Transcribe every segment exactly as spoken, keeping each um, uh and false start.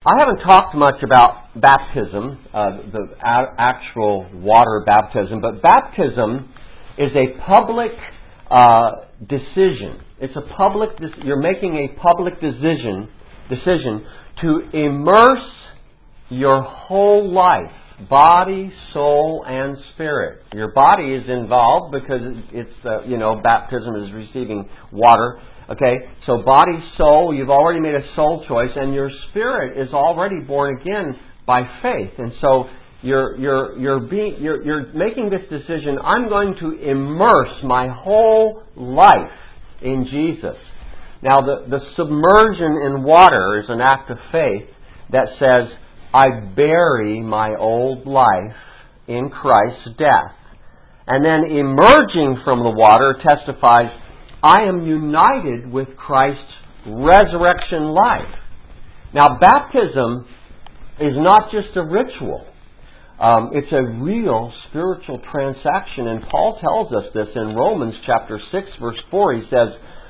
I haven't talked much about baptism, uh, the a- actual water baptism, but baptism is a public uh, decision. It's a public. You're making a public decision decision to immerse your whole life, body, soul, and spirit. Your body is involved because it's uh, you know baptism is receiving water. Okay, so body, soul, you've already made a soul choice, and your spirit is already born again by faith. And so you're you're you're being you're you're making this decision. I'm going to immerse my whole life in Jesus. Now, the the submersion in water is an act of faith that says, I bury my old life in Christ's death, and then emerging from the water testifies, I am united with Christ's resurrection life. Now, baptism is not just a ritual. Um, it's a real spiritual transaction. And Paul tells us this in Romans chapter six, verse four. He says,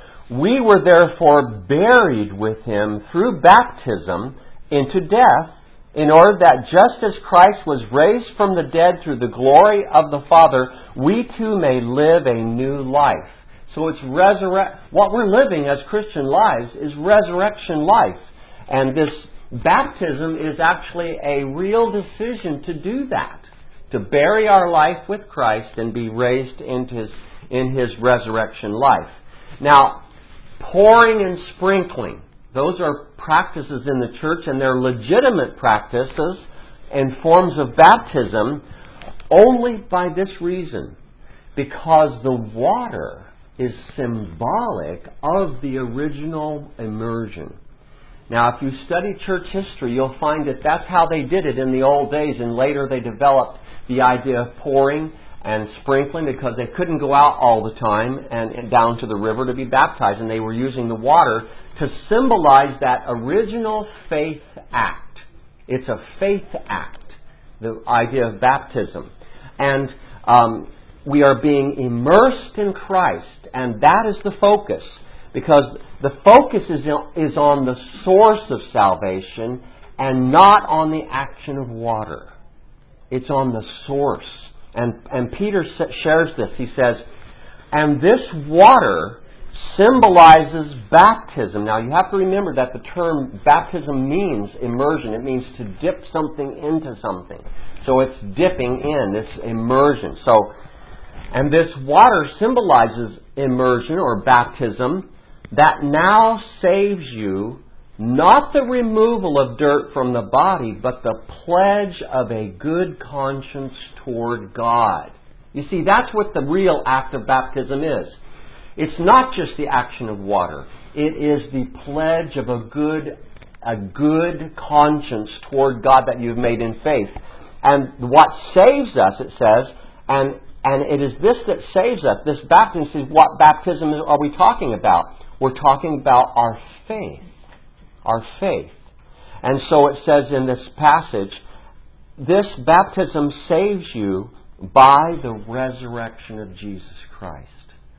we were therefore buried with him through baptism into death, in order that just as Christ was raised from the dead through the glory of the Father, we too may live a new life. So it's resurrect. What we're living as Christian lives is resurrection life. And this baptism is actually a real decision to do that. To bury our life with Christ and be raised into his, in His resurrection life. Now, pouring and sprinkling, those are practices in the church, and they're legitimate practices and forms of baptism only by this reason. Because the water is symbolic of the original immersion. Now, if you study church history, you'll find that that's how they did it in the old days, and later they developed the idea of pouring and sprinkling because they couldn't go out all the time and, and down to the river to be baptized, and they were using the water to symbolize that original faith act. It's a faith act, the idea of baptism. And um, we are being immersed in Christ. And that is the focus, because the focus is is on the source of salvation and not on the action of water. It's on the source. And, and Peter shares this. He says, and this water symbolizes baptism. Now, you have to remember that the term baptism means immersion. It means to dip something into something. So it's dipping in, it's immersion. So, and this water symbolizes immersion or baptism that now saves you, not the removal of dirt from the body, but the pledge of a good conscience toward God. You see, that's what the real act of baptism is. It's not just the action of water. It is the pledge of a good, a good conscience toward God that you've made in faith. And what saves us, it says, and And it is this that saves us. This baptism, is what baptism are we talking about? We're talking about our faith. Our faith. And so it says in this passage, this baptism saves you by the resurrection of Jesus Christ.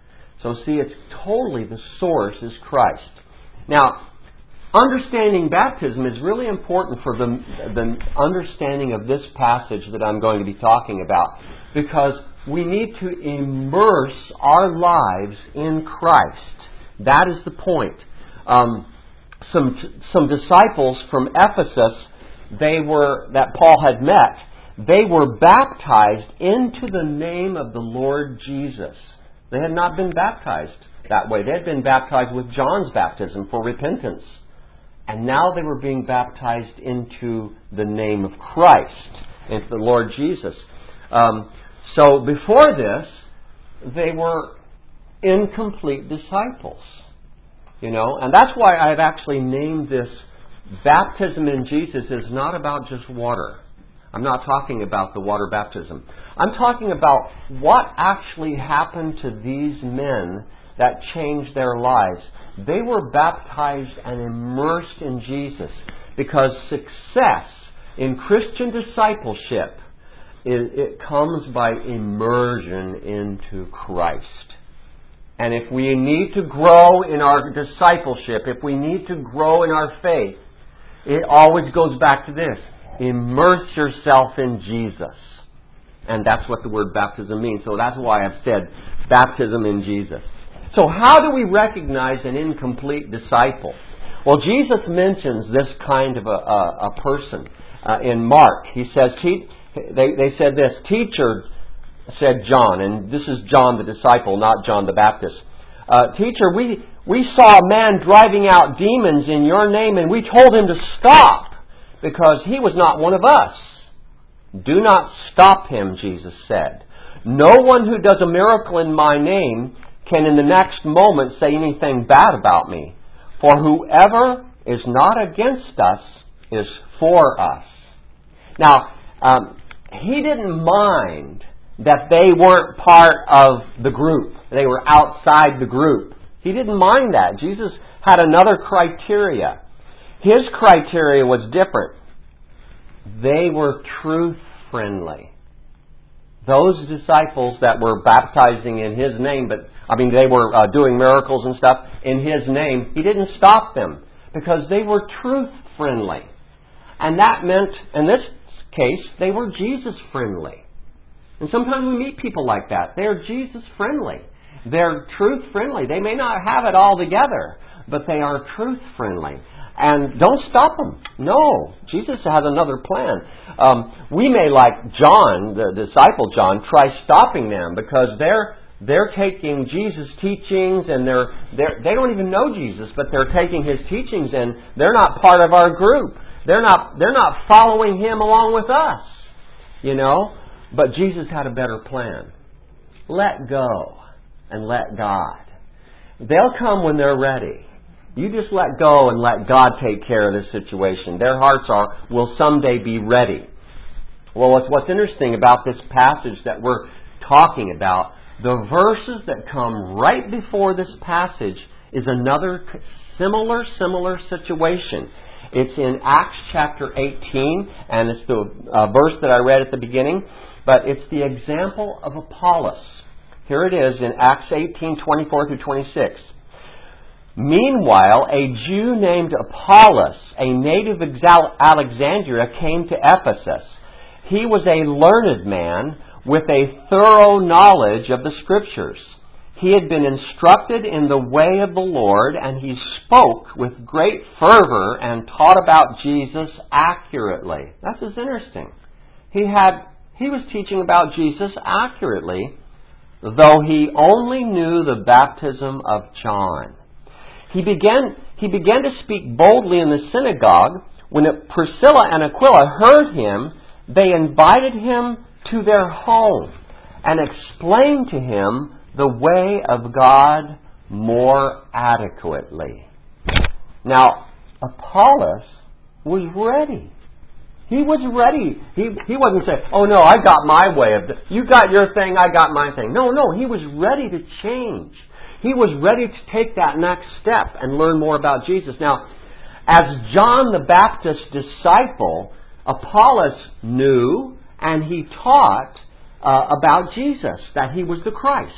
So see, it's totally the source is Christ. Now, understanding baptism is really important for the, the understanding of this passage that I'm going to be talking about, because we need to immerse our lives in Christ. That is the point. Um, some some disciples from Ephesus, they were that Paul had met, they were baptized into the name of the Lord Jesus. They had not been baptized that way. They had been baptized with John's baptism for repentance. And now they were being baptized into the name of Christ, into the Lord Jesus. Um, So before this, they were incomplete disciples. You know, and that's why I've actually named this baptism in Jesus is not about just water. I'm not talking about the water baptism. I'm talking about what actually happened to these men that changed their lives. They were baptized and immersed in Jesus because success in Christian discipleship, it, it comes by immersion into Christ. And if we need to grow in our discipleship, if we need to grow in our faith, it always goes back to this. Immerse yourself in Jesus. And that's what the word baptism means. So that's why I've said baptism in Jesus. So how do we recognize an incomplete disciple? Well, Jesus mentions this kind of a, a, a person uh, in Mark. He says, he, they, they said this, teacher, said John, and this is John the disciple, not John the Baptist. Uh, teacher, we, we saw a man driving out demons in your name, and we told him to stop because he was not one of us. Do not stop him, Jesus said. No one who does a miracle in my name can in the next moment say anything bad about me. For whoever is not against us is for us. Now, um, he didn't mind that they weren't part of the group. They were outside the group. He didn't mind that. Jesus had another criteria. His criteria was different. They were truth-friendly. Those disciples that were baptizing in His name, but I mean they were uh, doing miracles and stuff in His name, He didn't stop them because they were truth-friendly. And that meant, in this case, they were Jesus-friendly. And sometimes we meet people like that. They're Jesus-friendly. They're truth-friendly. They may not have it all together, but they are truth-friendly. And don't stop them. No. Jesus has another plan. Um, we may, like John, the disciple John, try stopping them because they're they're taking Jesus' teachings and they're, they're they don't even know Jesus, but they're taking His teachings and they're not part of our group. They're not they're not following Him along with us. You know? But Jesus had a better plan. Let go and let God. They'll come when they're ready. You just let go and let God take care of this situation. Their hearts are will someday be ready. Well, what's, what's interesting about this passage that we're talking about, the verses that come right before this passage is another similar, similar situation. It's in Acts chapter eighteen, and it's the uh, verse that I read at the beginning, but it's the example of Apollos. Here it is in Acts eighteen, twenty-four through twenty-six. Meanwhile, a Jew named Apollos, a native of Alexandria, came to Ephesus. He was a learned man with a thorough knowledge of the Scriptures. He had been instructed in the way of the Lord, and he spoke with great fervor and taught about Jesus accurately. That's just interesting. He had he was teaching about Jesus accurately, though he only knew the baptism of John. He began, he began to speak boldly in the synagogue. When Priscilla and Aquila heard him, they invited him to their home and explained to him the way of God more adequately. Now, Apollos was ready. He was ready. He, he wasn't saying, oh no, I got my way of it. You got your thing, I got my thing. No, no, he was ready to change. He was ready to take that next step and learn more about Jesus. Now, as John the Baptist's disciple, Apollos knew and he taught uh, about Jesus, that He was the Christ.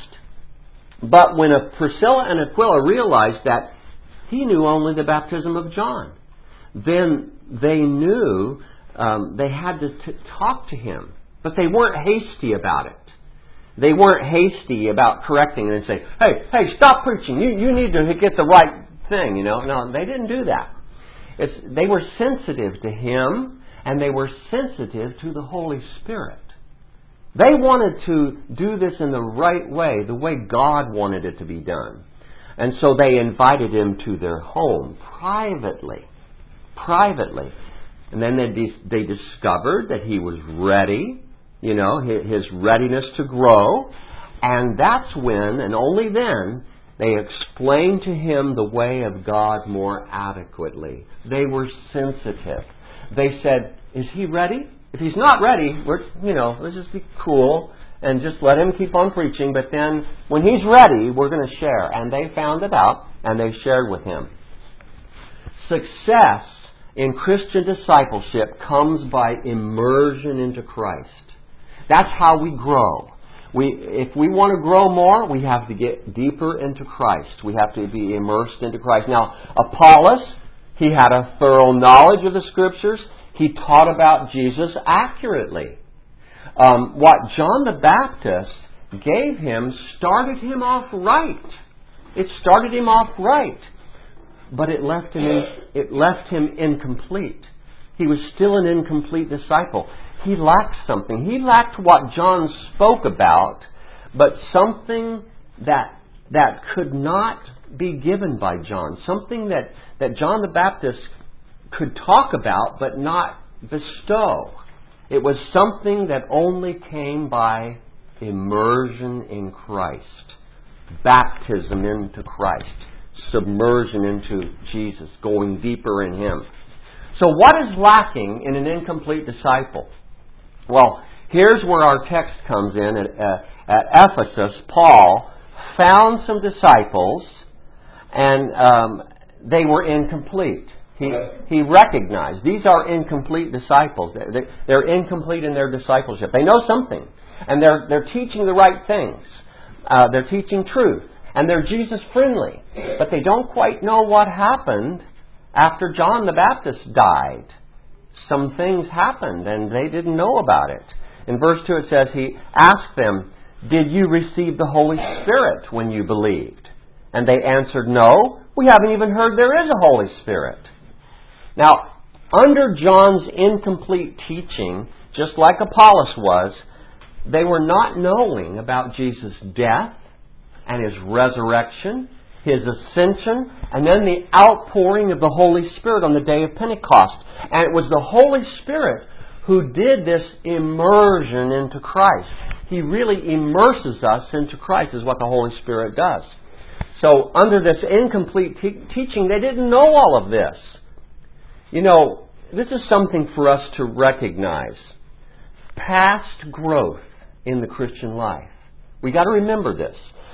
But when Priscilla and Aquila realized that he knew only the baptism of John, then they knew um, they had to t- talk to him. But they weren't hasty about it. They weren't hasty about correcting and say, hey, hey, stop preaching. You you need to get the right thing, you know. No, they didn't do that. It's, they were sensitive to Him, and they were sensitive to the Holy Spirit. They wanted to do this in the right way, the way God wanted it to be done. And so they invited Him to their home privately. Privately. And then they, they discovered that He was ready. You know, his readiness to grow. And that's when, and only then, they explained to him the way of God more adequately. They were sensitive. They said, is he ready? If he's not ready, we're, you know, let's just be cool and just let him keep on preaching. But then, when he's ready, we're going to share. And they found it out, and they shared with him. Success in Christian discipleship comes by immersion into Christ. That's how we grow. We, if we want to grow more, we have to get deeper into Christ. We have to be immersed into Christ. Now, Apollos, He had a thorough knowledge of the Scriptures. He taught about Jesus accurately. Um, what John the Baptist gave him started him off right. It started him off right. But it left him in, it left him incomplete. He was still an incomplete disciple. He lacked something. He lacked what John spoke about, but something that that could not be given by John. Something that, that John the Baptist could talk about but not bestow. It was something that only came by immersion in Christ. Baptism into Christ. Submersion into Jesus. Going deeper in Him. So what is lacking in an incomplete disciple? Well, here's where our text comes in. At, uh, at Ephesus, Paul found some disciples and um, they were incomplete. He, he recognized these are incomplete disciples. They're, they're incomplete in their discipleship. They know something. And they're, they're teaching the right things. Uh, they're teaching truth. And they're Jesus-friendly. But they don't quite know what happened after John the Baptist died. Some things happened and they didn't know about it. In verse two it says, He asked them, Did you receive the Holy Spirit when you believed? And they answered, No, we haven't even heard there is a Holy Spirit. Now, under John's incomplete teaching, just like Apollos was, they were not knowing about Jesus' death and His resurrection, His ascension, and then the outpouring of the Holy Spirit on the day of Pentecost. And it was the Holy Spirit who did this immersion into Christ. He really immerses us into Christ, is what the Holy Spirit does. So under this incomplete te- teaching, they didn't know all of this. You know, this is something for us to recognize. Past growth in the Christian life. We got to remember this.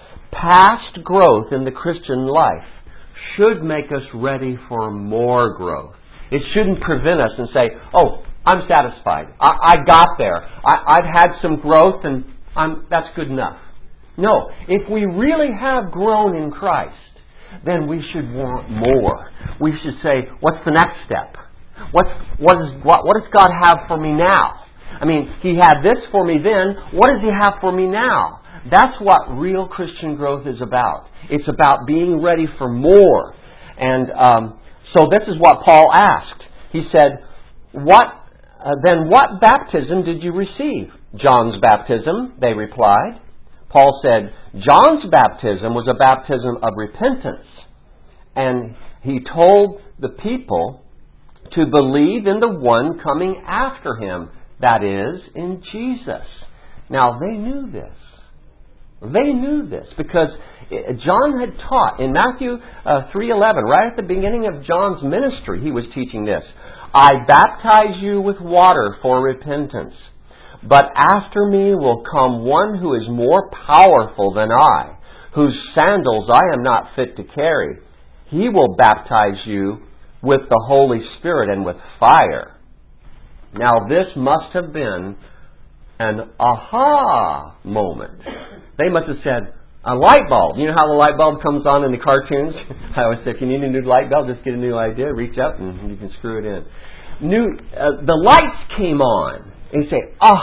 Past growth in the Christian life should make us ready for more growth. It shouldn't prevent us and say, oh, I'm satisfied. I, I got there. I, I've had some growth and I'm, that's good enough. No. If we really have grown in Christ, then we should want more. We should say, what's the next step? What's, what, is, what, what does God have for me now? I mean, He had this for me then. What does He have for me now? That's what real Christian growth is about. It's about being ready for more. And um, so this is what Paul asked. He said, "What uh, then what baptism did you receive?" "John's baptism," they replied. Paul said, "John's baptism was a baptism of repentance." And he told the people to believe in the one coming after him, that is, in Jesus. Now, they knew this. They knew this because John had taught in Matthew uh, three eleven, right at the beginning of John's ministry, he was teaching this. "I baptize you with water for repentance, but after me will come one who is more powerful than I, whose sandals I am not fit to carry. He will baptize you with the Holy Spirit and with fire." Now this must have been an aha moment. They must have said, a light bulb. You know how the light bulb comes on in the cartoons? I always say, if you need a new light bulb, just get a new idea, reach up and you can screw it in. New, uh, the lights came on. And you say,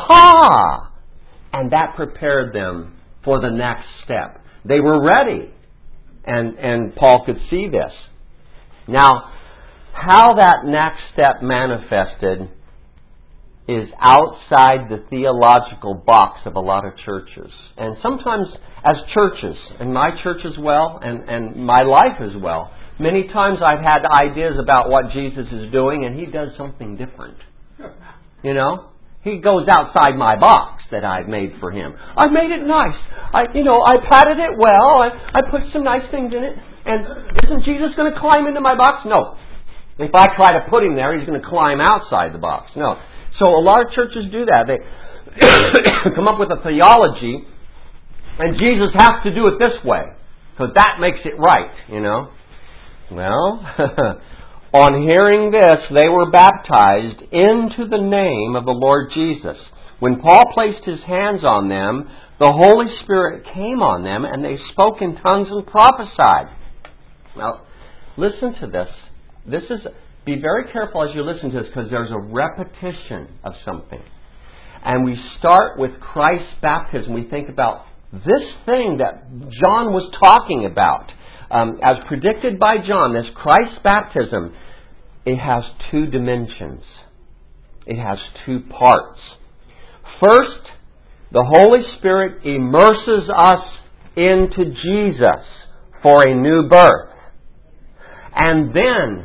aha! And that prepared them for the next step. They were ready. And, and Paul could see this. Now, how that next step manifested is outside the theological box of a lot of churches. And sometimes as churches, and my church as well, and, and my life as well, many times I've had ideas about what Jesus is doing and He does something different. You know? He goes outside my box that I've made for Him. I've made it nice. I, you know, I padded it well. I, I put some nice things in it. And isn't Jesus going to climb into my box? No. If I try to put Him there, He's going to climb outside the box. No. So a lot of churches do that. They come up with a theology, and Jesus has to do it this way, because that makes it right, you know. Well, on hearing this, they were baptized into the name of the Lord Jesus. When Paul placed his hands on them, the Holy Spirit came on them, and they spoke in tongues and prophesied. Now, listen to this. this is, be very careful as you listen to this, because there's a repetition of something. And we start with Christ's baptism. We think about this thing that John was talking about. Um, as predicted by John, this Christ's baptism, it has two dimensions. It has two parts. First, the Holy Spirit immerses us into Jesus for a new birth. And then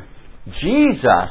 Jesus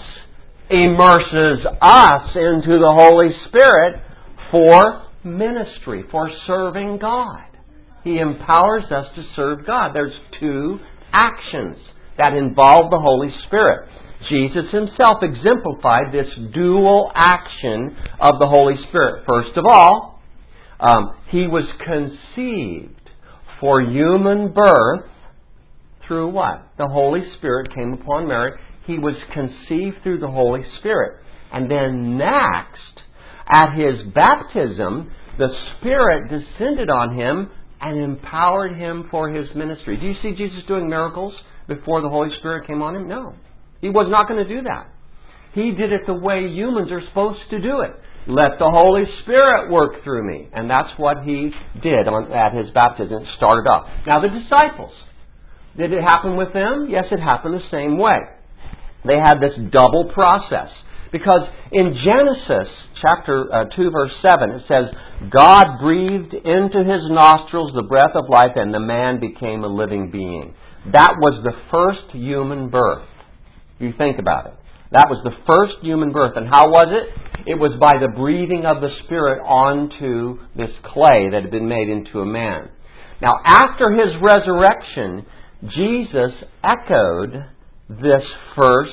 immerses us into the Holy Spirit for ministry, for serving God. He empowers us to serve God. There's two actions that involve the Holy Spirit. Jesus Himself exemplified this dual action of the Holy Spirit. First of all, um, He was conceived for human birth through what? The Holy Spirit came upon Mary. He was conceived through the Holy Spirit. And then next, at His baptism, the Spirit descended on Him and empowered Him for His ministry. Do you see Jesus doing miracles before the Holy Spirit came on Him? No. He was not going to do that. He did it the way humans are supposed to do it. Let the Holy Spirit work through me. And that's what He did on, at His baptism. It started off. Now the disciples. Did it happen with them? Yes, it happened the same way. They had this double process. Because in Genesis chapter uh, two, verse seven, it says, God breathed into his nostrils the breath of life, and the man became a living being. That was the first human birth. You think about it. That was the first human birth. And how was it? It was by the breathing of the Spirit onto this clay that had been made into a man. Now, after His resurrection, Jesus echoed this first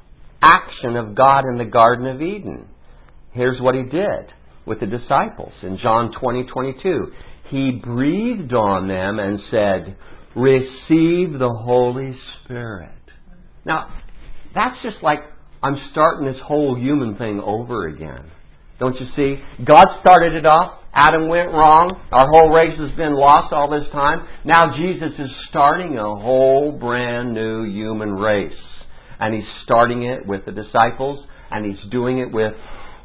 action of God in the Garden of Eden. Here's what He did with the disciples in John twenty twenty-two. He breathed on them and said, receive the Holy Spirit. Now, that's just like I'm starting this whole human thing over again. Don't you see? God started it off. Adam went wrong. Our whole race has been lost all this time. Now Jesus is starting a whole brand new human race. And He's starting it with the disciples, and He's doing it with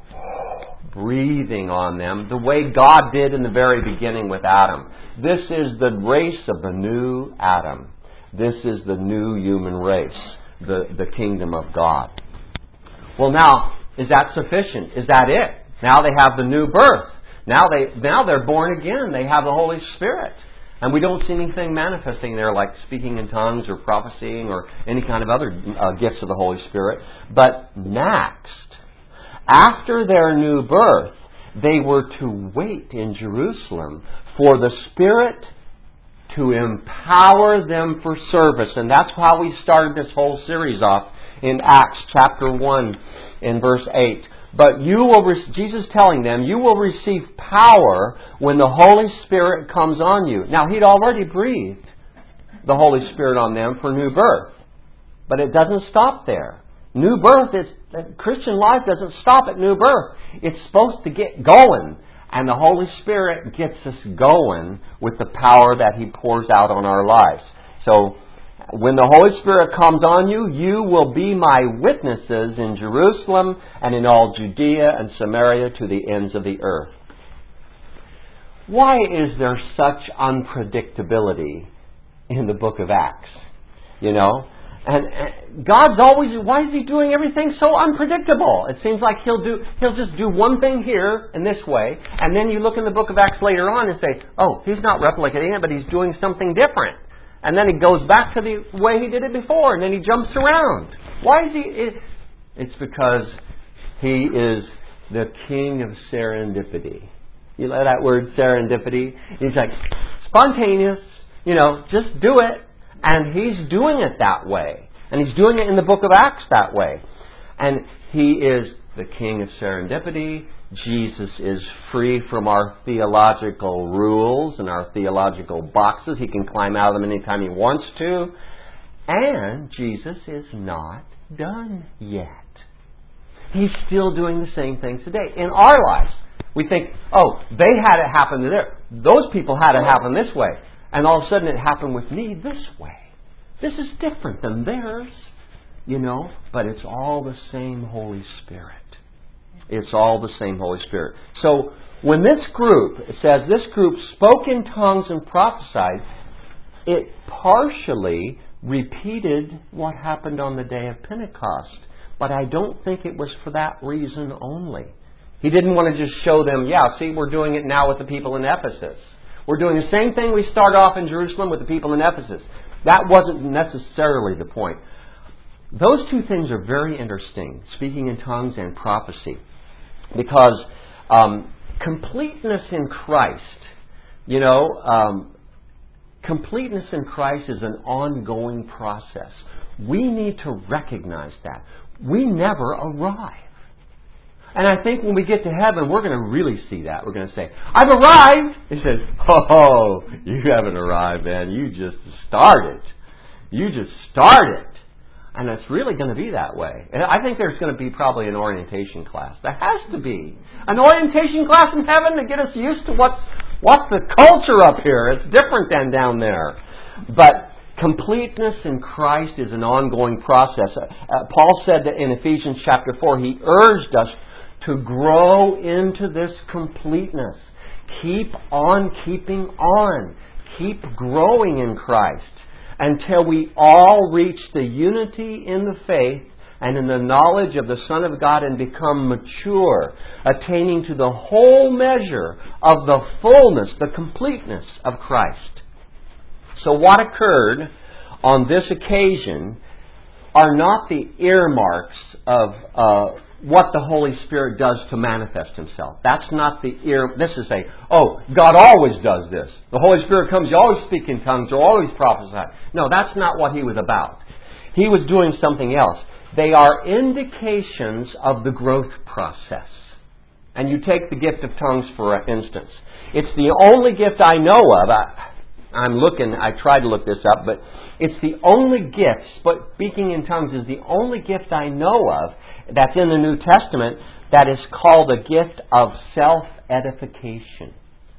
breathing on them, the way God did in the very beginning with Adam. This is the race of the new Adam. This is the new human race, the, the kingdom of God. Well, now, is that sufficient? Is that it? Now they have the new birth. Now, they, now they're born again. They have the Holy Spirit. And we don't see anything manifesting there like speaking in tongues or prophesying or any kind of other uh, gifts of the Holy Spirit. But next, after their new birth, they were to wait in Jerusalem for the Spirit to empower them for service. And that's how we started this whole series off in Acts chapter one in verse eight. But you will, re- Jesus telling them, you will receive power when the Holy Spirit comes on you. Now, He'd already breathed the Holy Spirit on them for new birth. But it doesn't stop there. New birth is, Christian life doesn't stop at new birth. It's supposed to get going. And the Holy Spirit gets us going with the power that He pours out on our lives. So, when the Holy Spirit comes on you, you will be my witnesses in Jerusalem and in all Judea and Samaria to the ends of the earth. Why is there such unpredictability in the book of Acts? You know? And, and God's always, why is He doing everything so unpredictable? It seems like He'll do, He'll just do one thing here in this way, and then you look in the book of Acts later on and say, oh, He's not replicating it, but He's doing something different. And then He goes back to the way He did it before, and then He jumps around. Why is He? It, it's because He is the King of serendipity. You know that word, serendipity? He's like, spontaneous, you know, just do it. And He's doing it that way. And He's doing it in the book of Acts that way. And He is the King of serendipity. Jesus is free from our theological rules and our theological boxes. He can climb out of them anytime He wants to. And Jesus is not done yet. He's still doing the same things today. In our lives, we think, oh, they had it happen to their, those people had it happen this way. And all of a sudden it happened with me this way. This is different than theirs. you know, but it's all the same Holy Spirit. It's all the same Holy Spirit. So when this group, it says this group spoke in tongues and prophesied, it partially repeated what happened on the day of Pentecost. But I don't think it was for that reason only. He didn't want to just show them, yeah, see, we're doing it now with the people in Ephesus. We're doing the same thing we started off in Jerusalem with the people in Ephesus. That wasn't necessarily the point. Those two things are very interesting, speaking in tongues and prophecy. Because um, completeness in Christ, you know, um, completeness in Christ is an ongoing process. We need to recognize that. We never arrive. And I think when we get to heaven, we're going to really see that. We're going to say, I've arrived! He says, oh, you haven't arrived, man. You just started. You just started. And it's really going to be that way. And I think there's going to be probably an orientation class. There has to be. An orientation class in heaven to get us used to what's, what's the culture up here. It's different than down there. But completeness in Christ is an ongoing process. Uh, Paul said that in Ephesians chapter four, he urged us to grow into this completeness. Keep on keeping on. Keep growing in Christ until we all reach the unity in the faith and in the knowledge of the Son of God and become mature, attaining to the whole measure of the fullness, the completeness of Christ. So what occurred on this occasion are not the earmarks of uh, what the Holy Spirit does to manifest Himself. That's not the ear. This is a, oh, God always does this. The Holy Spirit comes, you always speak in tongues, you always prophesy. No, that's not what He was about. He was doing something else. They are indications of the growth process. And you take the gift of tongues for instance. It's the only gift I know of. I, I'm looking, I tried to look this up, but it's the only gift, but speaking in tongues is the only gift I know of that's in the New Testament that is called a gift of self-edification.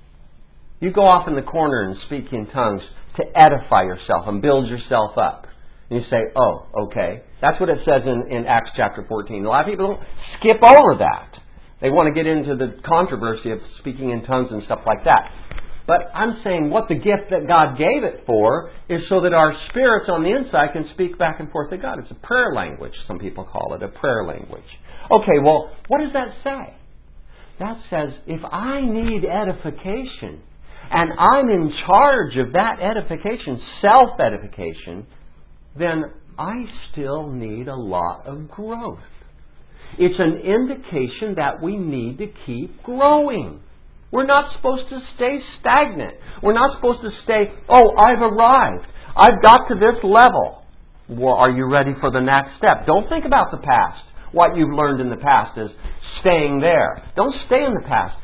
You go off in the corner and speak in tongues to edify yourself and build yourself up. And you say, oh, okay. That's what it says in, in Acts chapter fourteen. A lot of people skip over that. They want to get into the controversy of speaking in tongues and stuff like that. But I'm saying what the gift that God gave it for is so that our spirits on the inside can speak back and forth to God. It's a prayer language, some people call it, a prayer language. Okay, well, what does that say? That says, if I need edification, and I'm in charge of that edification, self-edification, then I still need a lot of growth. It's an indication that we need to keep growing. We're not supposed to stay stagnant. We're not supposed to stay, oh, I've arrived. I've got to this level. Well, are you ready for the next step? Don't think about the past. What you've learned in the past is staying there. Don't stay in the past.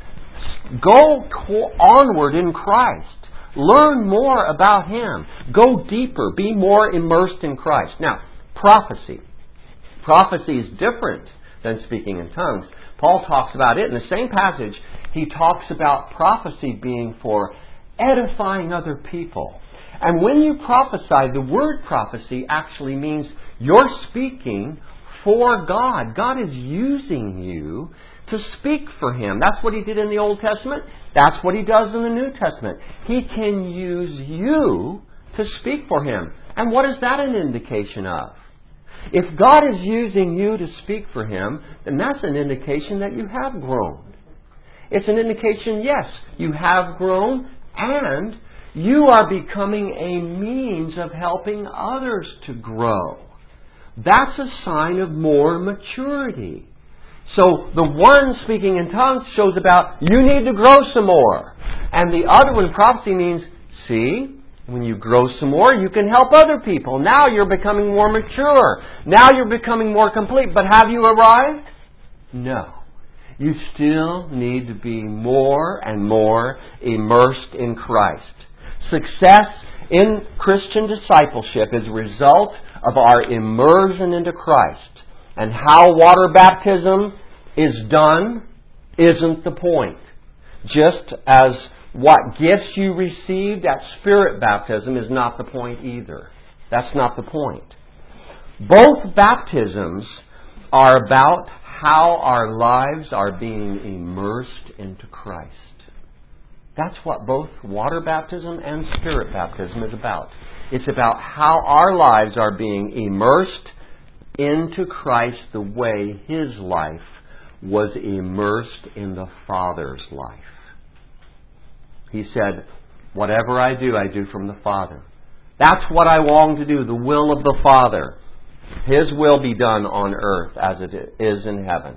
Go to- onward in Christ. Learn more about Him. Go deeper. Be more immersed in Christ. Now, prophecy. Prophecy is different than speaking in tongues. Paul talks about it in the same passage. He talks about prophecy being for edifying other people. And when you prophesy, the word prophecy actually means you're speaking for God. God is using you to speak for Him. That's what He did in the Old Testament. That's what He does in the New Testament. He can use you to speak for Him. And what is that an indication of? If God is using you to speak for Him, then that's an indication that you have grown. It's an indication, yes, you have grown and you are becoming a means of helping others to grow. That's a sign of more maturity. So the one speaking in tongues shows about you need to grow some more. And the other one, prophecy, means, see, when you grow some more, you can help other people. Now you're becoming more mature. Now you're becoming more complete. But have you arrived? No. You still need to be more and more immersed in Christ. Success in Christian discipleship is a result of our immersion into Christ. And how water baptism is done isn't the point. Just as what gifts you received at Spirit baptism is not the point either. That's not the point. Both baptisms are about how our lives are being immersed into Christ. That's what both water baptism and spirit baptism is about. It's about how our lives are being immersed into Christ the way His life was immersed in the Father's life. He said, whatever I do, I do from the Father. That's what I long to do, the will of the Father. His will be done on earth as it is in heaven.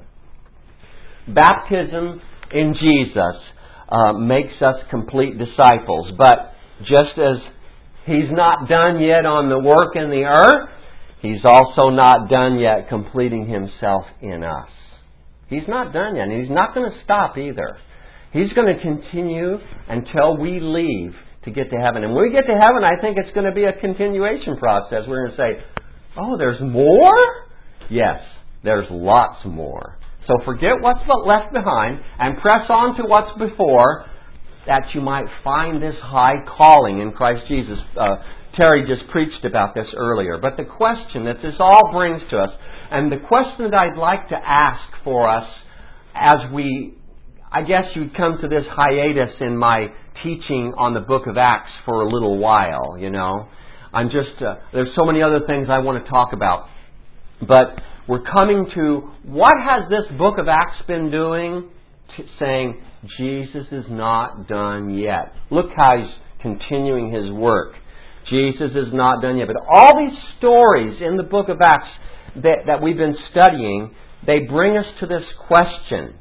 Baptism in Jesus uh, makes us complete disciples. But just as He's not done yet on the work in the earth, He's also not done yet completing Himself in us. He's not done yet, and He's not going to stop either. He's going to continue until we leave to get to heaven. And when we get to heaven, I think it's going to be a continuation process. We're going to say, oh, there's more? Yes, there's lots more. So forget what's left behind and press on to what's before, that you might find this high calling in Christ Jesus. Uh, Terry just preached about this earlier. But the question that this all brings to us, and the question that I'd like to ask for us as we, I guess you'd come to this hiatus in my teaching on the book of Acts for a little while, you know. I'm just, uh, there's so many other things I want to talk about. But we're coming to, what has this book of Acts been doing? T- saying, Jesus is not done yet. Look how He's continuing His work. Jesus is not done yet. But all these stories in the book of Acts that, that we've been studying, they bring us to this question.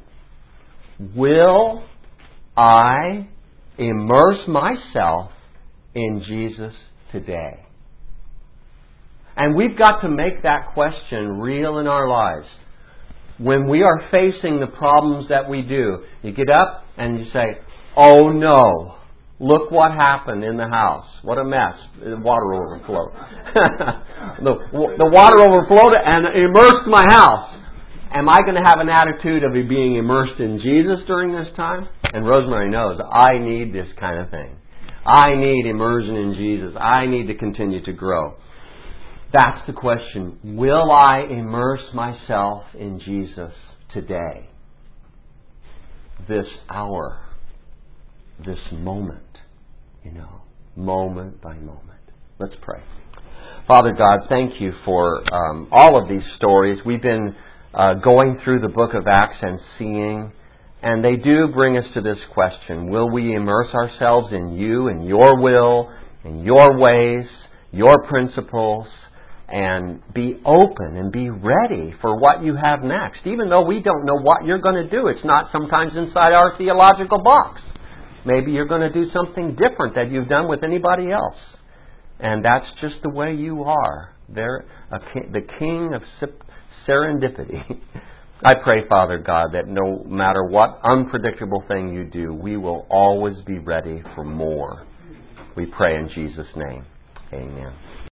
Will I immerse myself in Jesus today? And we've got to make that question real in our lives. When we are facing the problems that we do, you get up and you say, oh no, look what happened in the house. What a mess. The water overflowed. the, the water overflowed and immersed my house. Am I going to have an attitude of being immersed in Jesus during this time? And Rosemary knows, I need this kind of thing. I need immersion in Jesus. I need to continue to grow. That's the question. Will I immerse myself in Jesus today? This hour. This moment. You know, moment by moment. Let's pray. Father God, thank You for um, all of these stories. We've been uh, going through the book of Acts and seeing, and they do bring us to this question. Will we immerse ourselves in You, in Your will, in Your ways, Your principles, and be open and be ready for what You have next? Even though we don't know what You're going to do. It's not sometimes inside our theological box. Maybe You're going to do something different that You've done with anybody else. And that's just the way You are. They're a king, the king of serendipity. I pray, Father God, that no matter what unpredictable thing You do, we will always be ready for more. We pray in Jesus' name. Amen.